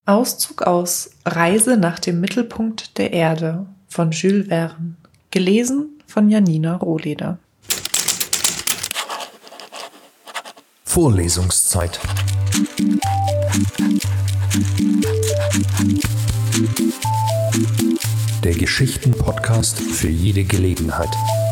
Auszug aus Reise nach dem Mittelpunkt der Erde von Jules Verne, gelesen von Janina Rohleder. Vorlesungszeit. Der Geschichten-Podcast für jede Gelegenheit.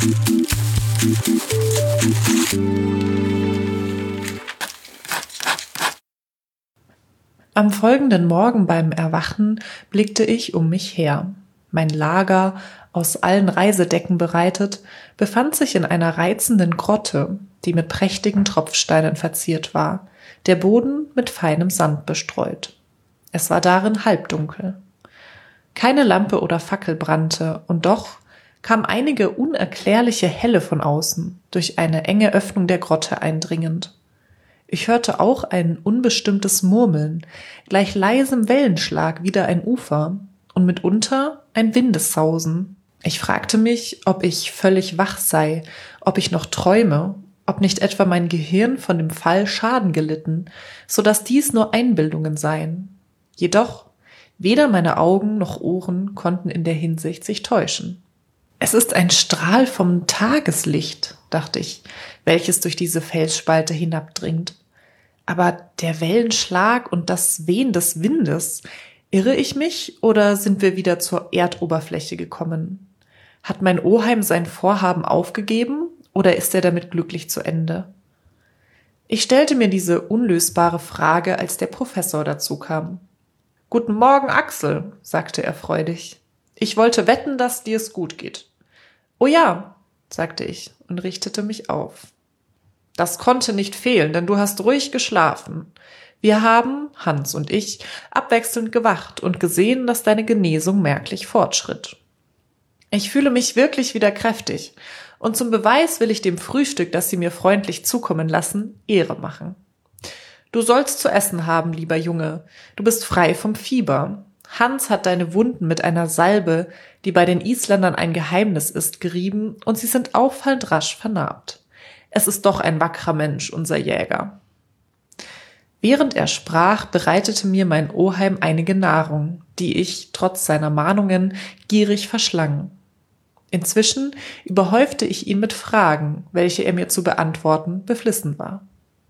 Am folgenden Morgen beim Erwachen blickte ich um mich her. Mein Lager, aus allen Reisedecken bereitet, befand sich in einer reizenden Grotte, die mit prächtigen Tropfsteinen verziert war, der Boden mit feinem Sand bestreut. Es war darin halbdunkel. Keine Lampe oder Fackel brannte, und doch kam einige unerklärliche Helle von außen, durch eine enge Öffnung der Grotte eindringend. Ich hörte auch ein unbestimmtes Murmeln, gleich leisem Wellenschlag wider ein Ufer und mitunter ein Windessausen. Ich fragte mich, ob ich völlig wach sei, ob ich noch träume, ob nicht etwa mein Gehirn von dem Fall Schaden gelitten, so dass dies nur Einbildungen seien. Jedoch weder meine Augen noch Ohren konnten in der Hinsicht sich täuschen. Es ist ein Strahl vom Tageslicht, dachte ich, welches durch diese Felsspalte hinabdringt. Aber der Wellenschlag und das Wehen des Windes, irre ich mich oder sind wir wieder zur Erdoberfläche gekommen? Hat mein Oheim sein Vorhaben aufgegeben oder ist er damit glücklich zu Ende? Ich stellte mir diese unlösbare Frage, als der Professor dazu kam. »Guten Morgen, Axel«, sagte er freudig. »Ich wollte wetten, dass dir es gut geht.« »Oh ja«, sagte ich und richtete mich auf. »Das konnte nicht fehlen, denn du hast ruhig geschlafen. Wir haben, Hans und ich, abwechselnd gewacht und gesehen, dass deine Genesung merklich fortschritt. Ich fühle mich wirklich wieder kräftig, und zum Beweis will ich dem Frühstück, das Sie mir freundlich zukommen lassen, Ehre machen. Du sollst zu essen haben, lieber Junge. Du bist frei vom Fieber. Hans hat deine Wunden mit einer Salbe, die bei den Isländern ein Geheimnis ist, gerieben, und sie sind auffallend rasch vernarbt. Es ist doch ein wackerer Mensch, unser Jäger.« Während er sprach, bereitete mir mein Oheim einige Nahrung, die ich, trotz seiner Mahnungen, gierig verschlang. Inzwischen überhäufte ich ihn mit Fragen, welche er mir zu beantworten beflissen war.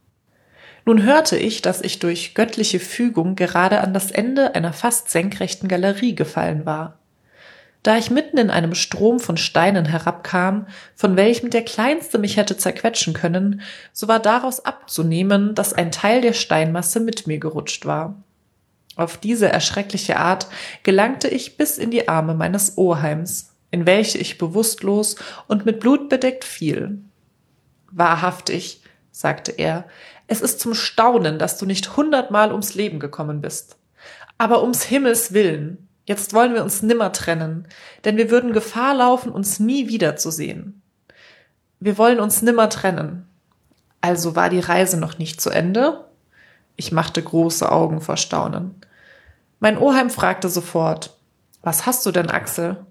Nun hörte ich, dass ich durch göttliche Fügung gerade an das Ende einer fast senkrechten Galerie gefallen war. Da ich mitten in einem Strom von Steinen herabkam, von welchem der kleinste mich hätte zerquetschen können, so war daraus abzunehmen, dass ein Teil der Steinmasse mit mir gerutscht war. Auf diese erschreckliche Art gelangte ich bis in die Arme meines Oheims, in welche ich bewusstlos und mit Blut bedeckt fiel. »Wahrhaftig«, sagte er, »es ist zum Staunen, dass du nicht 100-mal ums Leben gekommen bist. Aber ums Himmels Willen, jetzt wollen wir uns nimmer trennen, denn wir würden Gefahr laufen, uns nie wiederzusehen. Wir wollen uns nimmer trennen.« Also war die Reise noch nicht zu Ende? Ich machte große Augen vor Staunen. Mein Oheim fragte sofort, »Was hast du denn, Axel?«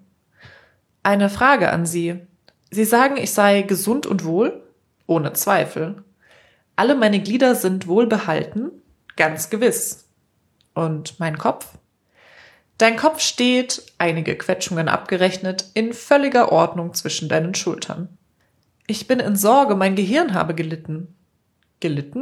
»Eine Frage an Sie. Sie sagen, ich sei gesund und wohl?« »Ohne Zweifel.« »Alle meine Glieder sind wohlbehalten?« »Ganz gewiss.« »Und mein Kopf?« »Dein Kopf steht, einige Quetschungen abgerechnet, in völliger Ordnung zwischen deinen Schultern.« »Ich bin in Sorge, mein Gehirn habe gelitten.« »Gelitten?«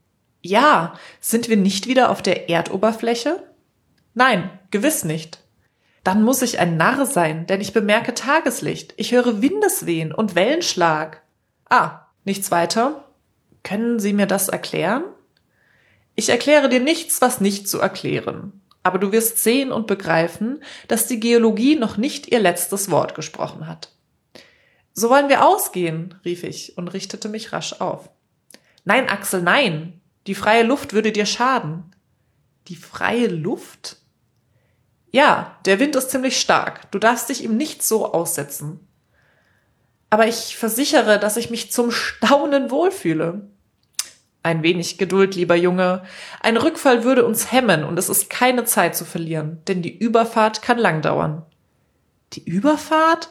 »Ja, sind wir nicht wieder auf der Erdoberfläche?« »Nein, gewiss nicht.« »Dann muss ich ein Narr sein, denn ich bemerke Tageslicht, ich höre Windeswehen und Wellenschlag.« »Ah, nichts weiter? Können Sie mir das erklären?« »Ich erkläre dir nichts, was nicht zu erklären. Aber du wirst sehen und begreifen, dass die Geologie noch nicht ihr letztes Wort gesprochen hat.« »So wollen wir ausgehen«, rief ich und richtete mich rasch auf. »Nein, Axel, nein. Die freie Luft würde dir schaden.« »Die freie Luft?« »Ja, der Wind ist ziemlich stark. Du darfst dich ihm nicht so aussetzen.« »Aber ich versichere, dass ich mich zum Staunen wohlfühle.« »Ein wenig Geduld, lieber Junge. Ein Rückfall würde uns hemmen und es ist keine Zeit zu verlieren, denn die Überfahrt kann lang dauern.« »Die Überfahrt?«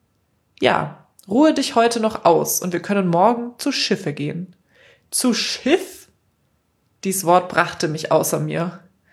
»Ja, ruhe dich heute noch aus und wir können morgen zu Schiffe gehen.« »Zu Schiff?« Dies Wort brachte mich außer mir.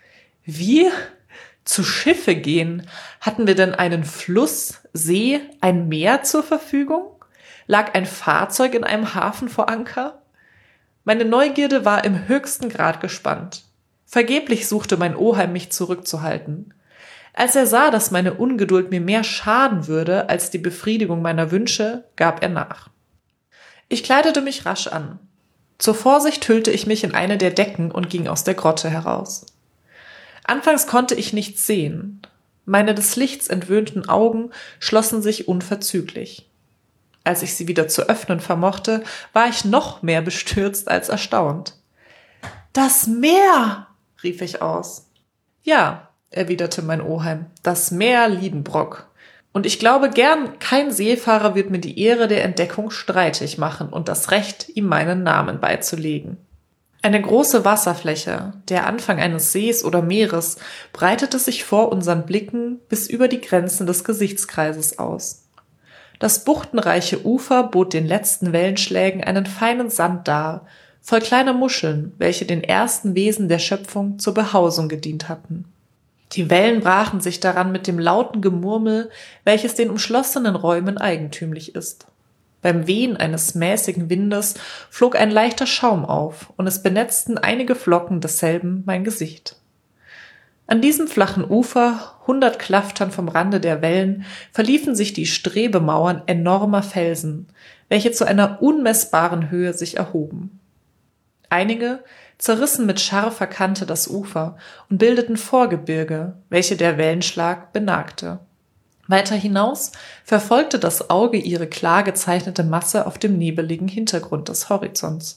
Wie? Zu Schiffe gehen? Hatten wir denn einen Fluss, See, ein Meer zur Verfügung? Lag ein Fahrzeug in einem Hafen vor Anker? Meine Neugierde war im höchsten Grad gespannt. Vergeblich suchte mein Oheim, mich zurückzuhalten. Als er sah, dass meine Ungeduld mir mehr schaden würde als die Befriedigung meiner Wünsche, gab er nach. Ich kleidete mich rasch an. Zur Vorsicht hüllte ich mich in eine der Decken und ging aus der Grotte heraus. Anfangs konnte ich nichts sehen. Meine des Lichts entwöhnten Augen schlossen sich unverzüglich. Als ich sie wieder zu öffnen vermochte, war ich noch mehr bestürzt als erstaunt. »Das Meer!« rief ich aus. »Ja«, erwiderte mein Oheim, »das Meer Liedenbrock. Und ich glaube gern, kein Seefahrer wird mir die Ehre der Entdeckung streitig machen und das Recht, ihm meinen Namen beizulegen.« Eine große Wasserfläche, der Anfang eines Sees oder Meeres, breitete sich vor unseren Blicken bis über die Grenzen des Gesichtskreises aus. Das buchtenreiche Ufer bot den letzten Wellenschlägen einen feinen Sand dar, voll kleiner Muscheln, welche den ersten Wesen der Schöpfung zur Behausung gedient hatten. Die Wellen brachen sich daran mit dem lauten Gemurmel, welches den umschlossenen Räumen eigentümlich ist. Beim Wehen eines mäßigen Windes flog ein leichter Schaum auf, und es benetzten einige Flocken desselben mein Gesicht. An diesem flachen Ufer, 100 Klaftern vom Rande der Wellen, verliefen sich die Strebemauern enormer Felsen, welche zu einer unmessbaren Höhe sich erhoben. Einige zerrissen mit scharfer Kante das Ufer und bildeten Vorgebirge, welche der Wellenschlag benagte. Weiter hinaus verfolgte das Auge ihre klar gezeichnete Masse auf dem nebeligen Hintergrund des Horizonts.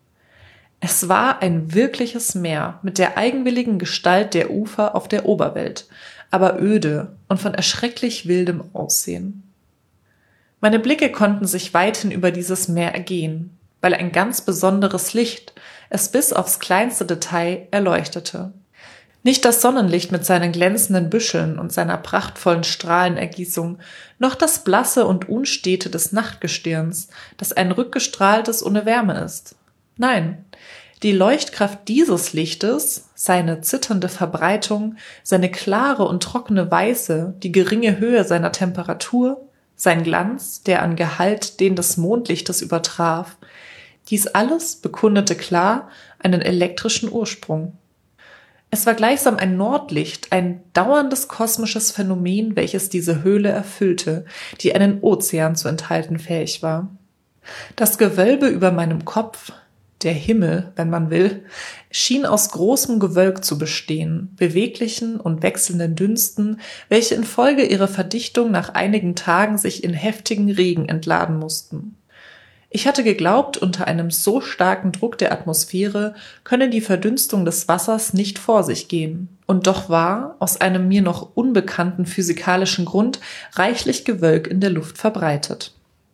Es war ein wirkliches Meer mit der eigenwilligen Gestalt der Ufer auf der Oberwelt, aber öde und von erschrecklich wildem Aussehen. Meine Blicke konnten sich weithin über dieses Meer ergehen, weil ein ganz besonderes Licht es bis aufs kleinste Detail erleuchtete. Nicht das Sonnenlicht mit seinen glänzenden Büscheln und seiner prachtvollen Strahlenergießung, noch das Blasse und Unstete des Nachtgestirns, das ein rückgestrahltes ohne Wärme ist. Nein, die Leuchtkraft dieses Lichtes, seine zitternde Verbreitung, seine klare und trockene Weiße, die geringe Höhe seiner Temperatur, sein Glanz, der an Gehalt den des Mondlichtes übertraf, dies alles bekundete klar einen elektrischen Ursprung. Es war gleichsam ein Nordlicht, ein dauerndes kosmisches Phänomen, welches diese Höhle erfüllte, die einen Ozean zu enthalten fähig war. Das Gewölbe über meinem Kopf, der Himmel, wenn man will, schien aus großem Gewölk zu bestehen, beweglichen und wechselnden Dünsten, welche infolge ihrer Verdichtung nach einigen Tagen sich in heftigen Regen entladen mussten. Ich hatte geglaubt, unter einem so starken Druck der Atmosphäre könne die Verdünstung des Wassers nicht vor sich gehen. Und doch war, aus einem mir noch unbekannten physikalischen Grund, reichlich Gewölk in der Luft verbreitet.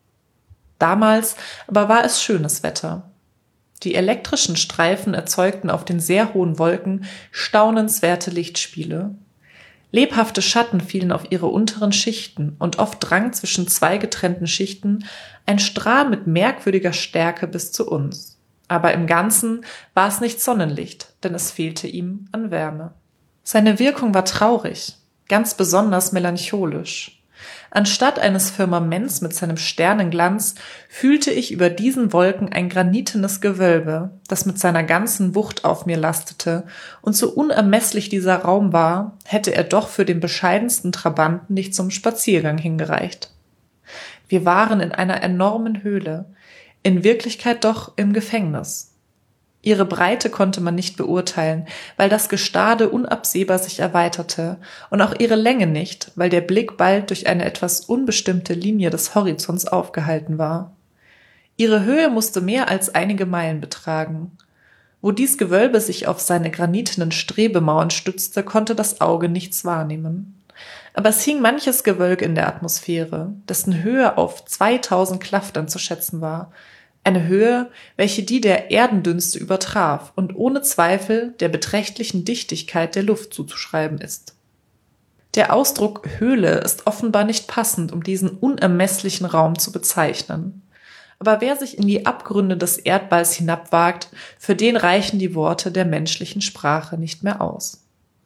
Damals aber war es schönes Wetter. Die elektrischen Streifen erzeugten auf den sehr hohen Wolken staunenswerte Lichtspiele. Lebhafte Schatten fielen auf ihre unteren Schichten, und oft drang zwischen zwei getrennten Schichten ein Strahl mit merkwürdiger Stärke bis zu uns. Aber im Ganzen war es nicht Sonnenlicht, denn es fehlte ihm an Wärme. Seine Wirkung war traurig, ganz besonders melancholisch. Anstatt eines Firmaments mit seinem Sternenglanz fühlte ich über diesen Wolken ein granitenes Gewölbe, das mit seiner ganzen Wucht auf mir lastete, und so unermesslich dieser Raum war, hätte er doch für den bescheidensten Trabanten nicht zum Spaziergang hingereicht. Wir waren in einer enormen Höhle, in Wirklichkeit doch im Gefängnis. Ihre Breite konnte man nicht beurteilen, weil das Gestade unabsehbar sich erweiterte, und auch ihre Länge nicht, weil der Blick bald durch eine etwas unbestimmte Linie des Horizonts aufgehalten war. Ihre Höhe musste mehr als einige Meilen betragen. Wo dies Gewölbe sich auf seine granitenen Strebemauern stützte, konnte das Auge nichts wahrnehmen. Aber es hing manches Gewölk in der Atmosphäre, dessen Höhe auf 2000 Klaftern zu schätzen war, eine Höhe, welche die der Erdendünste übertraf und ohne Zweifel der beträchtlichen Dichtigkeit der Luft zuzuschreiben ist. Der Ausdruck Höhle ist offenbar nicht passend, um diesen unermesslichen Raum zu bezeichnen. Aber wer sich in die Abgründe des Erdballs hinabwagt, für den reichen die Worte der menschlichen Sprache nicht mehr aus.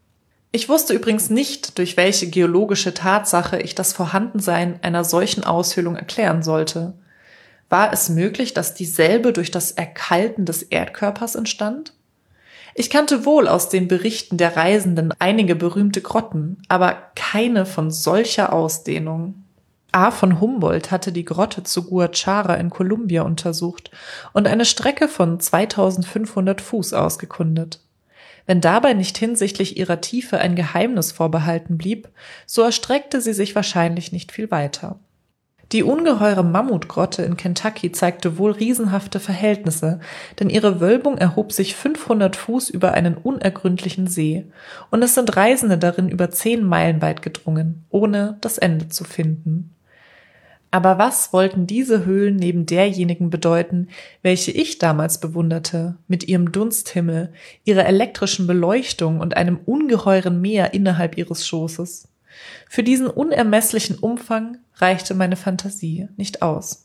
Ich wusste übrigens nicht, durch welche geologische Tatsache ich das Vorhandensein einer solchen Aushöhlung erklären sollte. War es möglich, dass dieselbe durch das Erkalten des Erdkörpers entstand? Ich kannte wohl aus den Berichten der Reisenden einige berühmte Grotten, aber keine von solcher Ausdehnung. A. von Humboldt hatte die Grotte zu Guachara in Kolumbien untersucht und eine Strecke von 2500 Fuß ausgekundet. Wenn dabei nicht hinsichtlich ihrer Tiefe ein Geheimnis vorbehalten blieb, so erstreckte sie sich wahrscheinlich nicht viel weiter. Die ungeheure Mammutgrotte in Kentucky zeigte wohl riesenhafte Verhältnisse, denn ihre Wölbung erhob sich 500 Fuß über einen unergründlichen See, und es sind Reisende darin über 10 Meilen weit gedrungen, ohne das Ende zu finden. Aber was wollten diese Höhlen neben derjenigen bedeuten, welche ich damals bewunderte, mit ihrem Dunsthimmel, ihrer elektrischen Beleuchtung und einem ungeheuren Meer innerhalb ihres Schoßes? Für diesen unermesslichen Umfang reichte meine Fantasie nicht aus.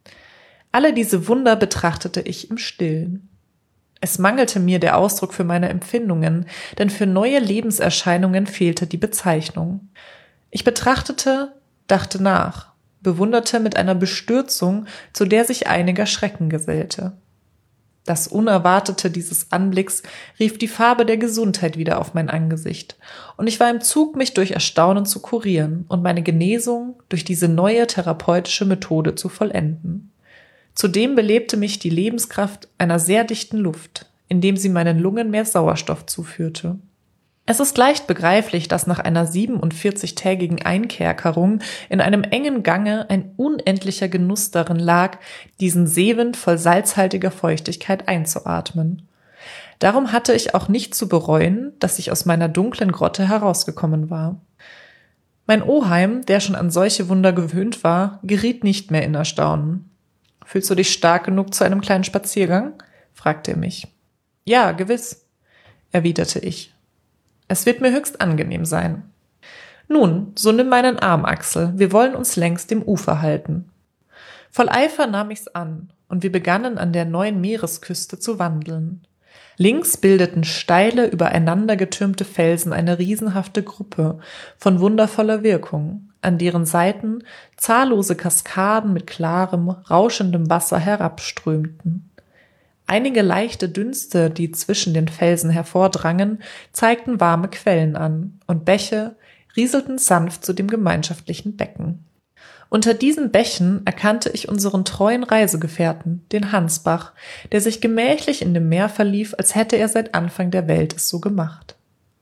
Alle diese Wunder betrachtete ich im Stillen. Es mangelte mir der Ausdruck für meine Empfindungen, denn für neue Lebenserscheinungen fehlte die Bezeichnung. Ich betrachtete, dachte nach, bewunderte mit einer Bestürzung, zu der sich einiger Schrecken gesellte. Das Unerwartete dieses Anblicks rief die Farbe der Gesundheit wieder auf mein Angesicht, und ich war im Zug, mich durch Erstaunen zu kurieren und meine Genesung durch diese neue therapeutische Methode zu vollenden. Zudem belebte mich die Lebenskraft einer sehr dichten Luft, indem sie meinen Lungen mehr Sauerstoff zuführte. Es ist leicht begreiflich, dass nach einer 47-tägigen Einkerkerung in einem engen Gange ein unendlicher Genuss darin lag, diesen Seewind voll salzhaltiger Feuchtigkeit einzuatmen. Darum hatte ich auch nicht zu bereuen, dass ich aus meiner dunklen Grotte herausgekommen war. Mein Oheim, der schon an solche Wunder gewöhnt war, geriet nicht mehr in Erstaunen. »Fühlst du dich stark genug zu einem kleinen Spaziergang?« fragte er mich. »Ja, gewiss«, erwiderte ich. »Es wird mir höchst angenehm sein.« »Nun, so nimm meinen Arm, Axel, wir wollen uns längs dem Ufer halten.« Voll Eifer nahm ich's an, und wir begannen an der neuen Meeresküste zu wandeln. Links bildeten steile, übereinander getürmte Felsen eine riesenhafte Gruppe von wundervoller Wirkung, an deren Seiten zahllose Kaskaden mit klarem, rauschendem Wasser herabströmten. Einige leichte Dünste, die zwischen den Felsen hervordrangen, zeigten warme Quellen an, und Bäche rieselten sanft zu dem gemeinschaftlichen Becken. Unter diesen Bächen erkannte ich unseren treuen Reisegefährten, den Hansbach, der sich gemächlich in dem Meer verlief, als hätte er seit Anfang der Welt es so gemacht.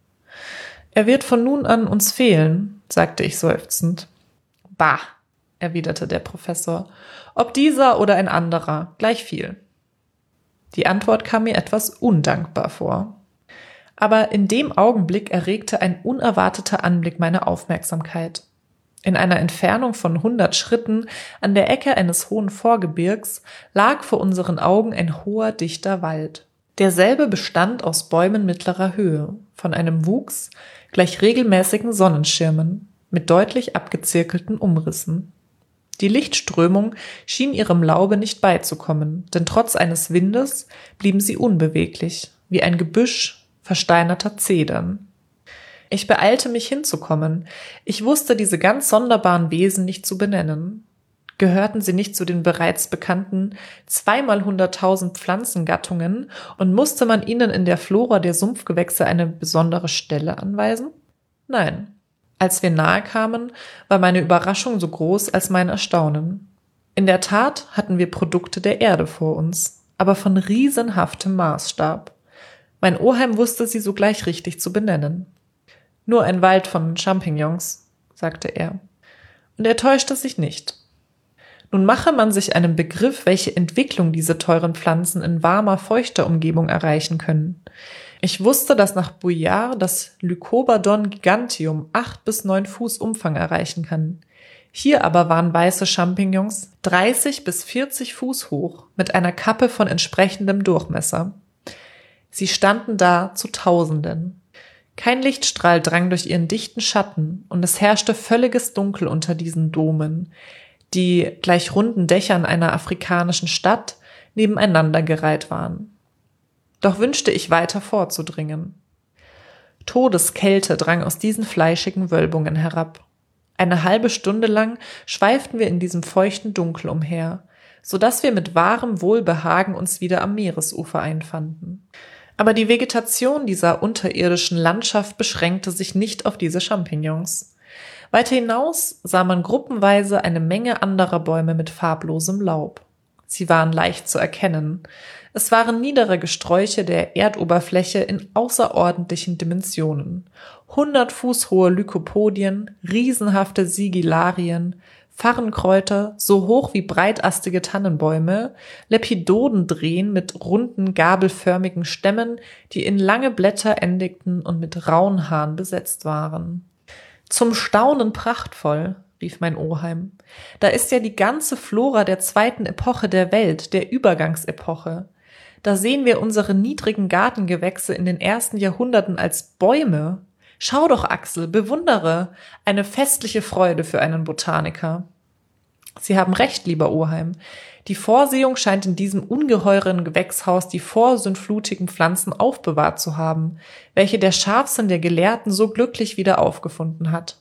»Er wird von nun an uns fehlen«, sagte ich seufzend. »Bah«, erwiderte der Professor, »ob dieser oder ein anderer, gleich viel.« Die Antwort kam mir etwas undankbar vor. Aber in dem Augenblick erregte ein unerwarteter Anblick meine Aufmerksamkeit. In einer Entfernung von 100 Schritten an der Ecke eines hohen Vorgebirgs lag vor unseren Augen ein hoher, dichter Wald. Derselbe bestand aus Bäumen mittlerer Höhe, von einem Wuchs gleich regelmäßigen Sonnenschirmen, mit deutlich abgezirkelten Umrissen. Die Lichtströmung schien ihrem Laube nicht beizukommen, denn trotz eines Windes blieben sie unbeweglich, wie ein Gebüsch versteinerter Zedern. Ich beeilte mich hinzukommen. Ich wusste diese ganz sonderbaren Wesen nicht zu benennen. Gehörten sie nicht zu den bereits bekannten 2x100.000 Pflanzengattungen und musste man ihnen in der Flora der Sumpfgewächse eine besondere Stelle anweisen? Nein. Als wir nahe kamen, war meine Überraschung so groß als mein Erstaunen. In der Tat hatten wir Produkte der Erde vor uns, aber von riesenhaftem Maßstab. Mein Oheim wusste sie sogleich richtig zu benennen. »Nur ein Wald von Champignons«, sagte er. Und er täuschte sich nicht. Nun mache man sich einen Begriff, welche Entwicklung diese teuren Pflanzen in warmer, feuchter Umgebung erreichen können. Ich wusste, dass nach Bouillard das Lycobodon giganteum 8 bis 9 Fuß Umfang erreichen kann. Hier aber waren weiße Champignons 30 bis 40 Fuß hoch, mit einer Kappe von entsprechendem Durchmesser. Sie standen da zu Tausenden. Kein Lichtstrahl drang durch ihren dichten Schatten, und es herrschte völliges Dunkel unter diesen Domen, die gleich runden Dächern einer afrikanischen Stadt nebeneinander gereiht waren. Doch wünschte ich weiter vorzudringen. Todeskälte drang aus diesen fleischigen Wölbungen herab. Eine halbe Stunde lang schweiften wir in diesem feuchten Dunkel umher, so dass wir mit wahrem Wohlbehagen uns wieder am Meeresufer einfanden. Aber die Vegetation dieser unterirdischen Landschaft beschränkte sich nicht auf diese Champignons. Weiter hinaus sah man gruppenweise eine Menge anderer Bäume mit farblosem Laub. Sie waren leicht zu erkennen. Es waren niedere Gesträuche der Erdoberfläche in außerordentlichen Dimensionen. 100 Fuß hohe Lycopodien, riesenhafte Sigilarien, Farrenkräuter, so hoch wie breitastige Tannenbäume, Lepidodendrehen mit runden, gabelförmigen Stämmen, die in lange Blätter endigten und mit rauen Haaren besetzt waren. Zum Staunen prachtvoll, rief mein Oheim. Da ist ja die ganze Flora der zweiten Epoche der Welt, der Übergangsepoche. Da sehen wir unsere niedrigen Gartengewächse in den ersten Jahrhunderten als Bäume. Schau doch, Axel, bewundere. Eine festliche Freude für einen Botaniker. Sie haben recht, lieber Oheim. Die Vorsehung scheint in diesem ungeheuren Gewächshaus die vorsintflutigen Pflanzen aufbewahrt zu haben, welche der Scharfsinn der Gelehrten so glücklich wieder aufgefunden hat.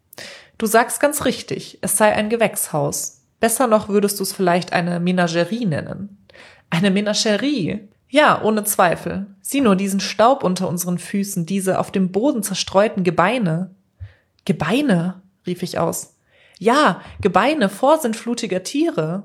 Du sagst ganz richtig, es sei ein Gewächshaus. Besser noch würdest du es vielleicht eine Menagerie nennen. Eine Menagerie? Ja, ohne Zweifel. Sieh nur diesen Staub unter unseren Füßen, diese auf dem Boden zerstreuten Gebeine. Gebeine, rief ich aus. Ja, Gebeine vorsintflutiger Tiere.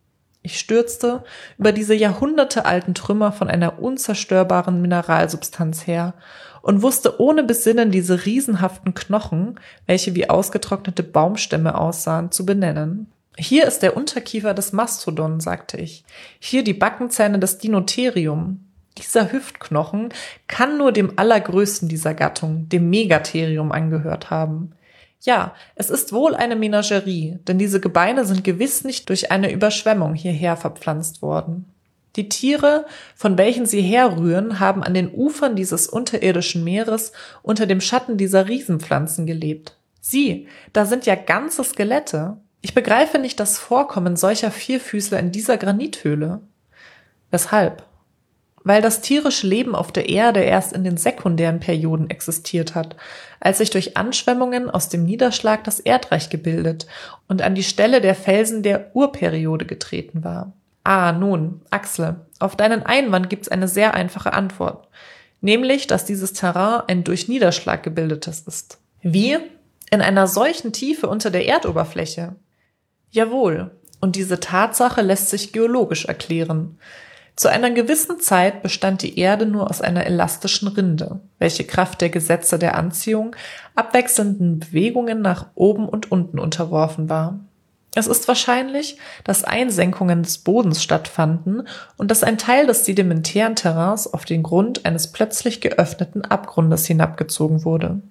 Ich stürzte über diese jahrhundertealten Trümmer von einer unzerstörbaren Mineralsubstanz her und wusste ohne Besinnen diese riesenhaften Knochen, welche wie ausgetrocknete Baumstämme aussahen, zu benennen. Hier ist der Unterkiefer des Mastodon, sagte ich. Hier die Backenzähne des Dinotherium. Dieser Hüftknochen kann nur dem allergrößten dieser Gattung, dem Megatherium, angehört haben. Ja, es ist wohl eine Menagerie, denn diese Gebeine sind gewiss nicht durch eine Überschwemmung hierher verpflanzt worden. Die Tiere, von welchen sie herrühren, haben an den Ufern dieses unterirdischen Meeres unter dem Schatten dieser Riesenpflanzen gelebt. Sieh, da sind ja ganze Skelette. Ich begreife nicht das Vorkommen solcher Vierfüßler in dieser Granithöhle. Weshalb? Weil das tierische Leben auf der Erde erst in den sekundären Perioden existiert hat, als sich durch Anschwemmungen aus dem Niederschlag das Erdreich gebildet und an die Stelle der Felsen der Urperiode getreten war. Ah, nun, Axel, auf deinen Einwand gibt's eine sehr einfache Antwort, nämlich, dass dieses Terrain ein durch Niederschlag gebildetes ist. Wie? In einer solchen Tiefe unter der Erdoberfläche? Jawohl, und diese Tatsache lässt sich geologisch erklären. Zu einer gewissen Zeit bestand die Erde nur aus einer elastischen Rinde, welche Kraft der Gesetze der Anziehung abwechselnden Bewegungen nach oben und unten unterworfen war. Es ist wahrscheinlich, dass Einsenkungen des Bodens stattfanden und dass ein Teil des sedimentären Terrains auf den Grund eines plötzlich geöffneten Abgrundes hinabgezogen wurde.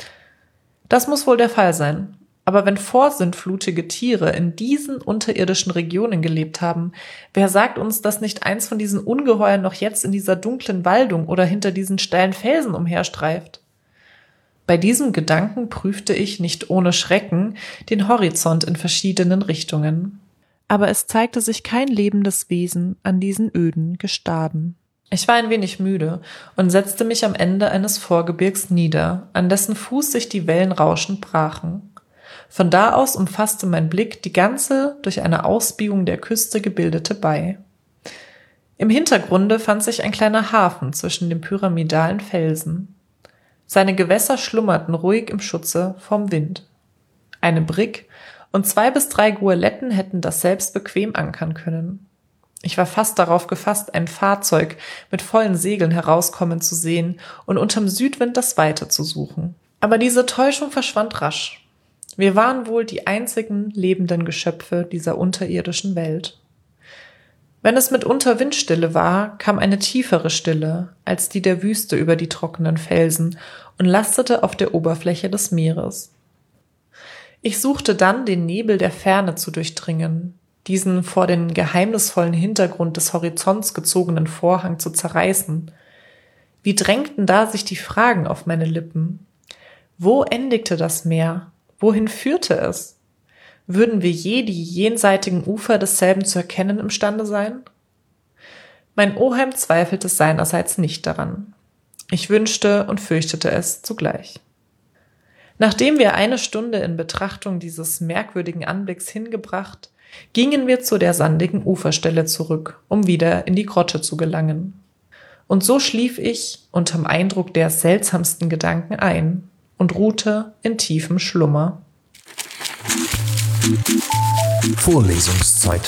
Das muss wohl der Fall sein. Aber wenn vorsintflutige Tiere in diesen unterirdischen Regionen gelebt haben, wer sagt uns, dass nicht eins von diesen Ungeheuern noch jetzt in dieser dunklen Waldung oder hinter diesen steilen Felsen umherstreift? Bei diesem Gedanken prüfte ich nicht ohne Schrecken den Horizont in verschiedenen Richtungen. Aber es zeigte sich kein lebendes Wesen an diesen öden Gestaden. Ich war ein wenig müde und setzte mich am Ende eines Vorgebirgs nieder, an dessen Fuß sich die Wellen rauschend brachen. Von da aus umfasste mein Blick die ganze durch eine Ausbiegung der Küste gebildete Bai. Im Hintergrunde fand sich ein kleiner Hafen zwischen den pyramidalen Felsen. Seine Gewässer schlummerten ruhig im Schutze vom Wind. Eine Brigg und 2 bis 3 Goeletten hätten das selbst bequem ankern können. Ich war fast darauf gefasst, ein Fahrzeug mit vollen Segeln herauskommen zu sehen und unterm Südwind das Weite zu suchen. Aber diese Täuschung verschwand rasch. Wir waren wohl die einzigen lebenden Geschöpfe dieser unterirdischen Welt. Wenn es mitunter Windstille war, kam eine tiefere Stille als die der Wüste über die trockenen Felsen und lastete auf der Oberfläche des Meeres. Ich suchte dann, den Nebel der Ferne zu durchdringen, diesen vor den geheimnisvollen Hintergrund des Horizonts gezogenen Vorhang zu zerreißen. Wie drängten da sich die Fragen auf meine Lippen? Wo endigte das Meer? Wohin führte es? Würden wir je die jenseitigen Ufer desselben zu erkennen imstande sein? Mein Oheim zweifelte seinerseits nicht daran. Ich wünschte und fürchtete es zugleich. Nachdem wir 1 Stunde in Betrachtung dieses merkwürdigen Anblicks hingebracht, gingen wir zu der sandigen Uferstelle zurück, um wieder in die Grotte zu gelangen. Und so schlief ich unterm Eindruck der seltsamsten Gedanken ein und ruhte in tiefem Schlummer. Vorlesungszeit.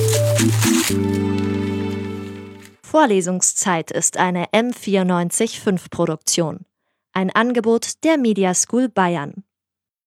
Vorlesungszeit ist eine M94.5 Produktion. Ein Angebot der Media School Bayern.